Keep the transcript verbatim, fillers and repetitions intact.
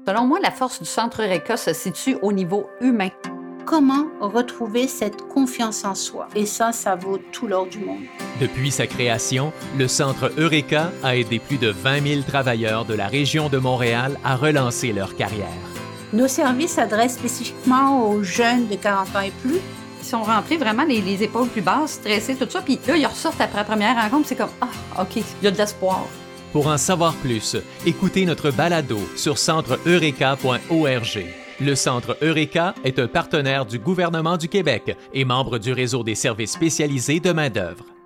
Selon moi, la force du Centre Eureka se situe au niveau humain. Comment retrouver cette confiance en soi? Et ça, ça vaut tout l'or du monde. Depuis sa création, le Centre Eureka a aidé plus de vingt mille travailleurs de la région de Montréal à relancer leur carrière. Nos services s'adressent spécifiquement aux jeunes de quarante ans et plus. Ils sont rentrés vraiment les, les épaules plus basses, stressés, tout ça. Puis là, ils ressortent après la première rencontre, c'est comme « Ah, OK, il y a de l'espoir. » Pour en savoir plus, écoutez notre balado sur centre eureka point org. Le Centre Eureka est un partenaire du gouvernement du Québec et membre du réseau des services spécialisés de main-d'œuvre.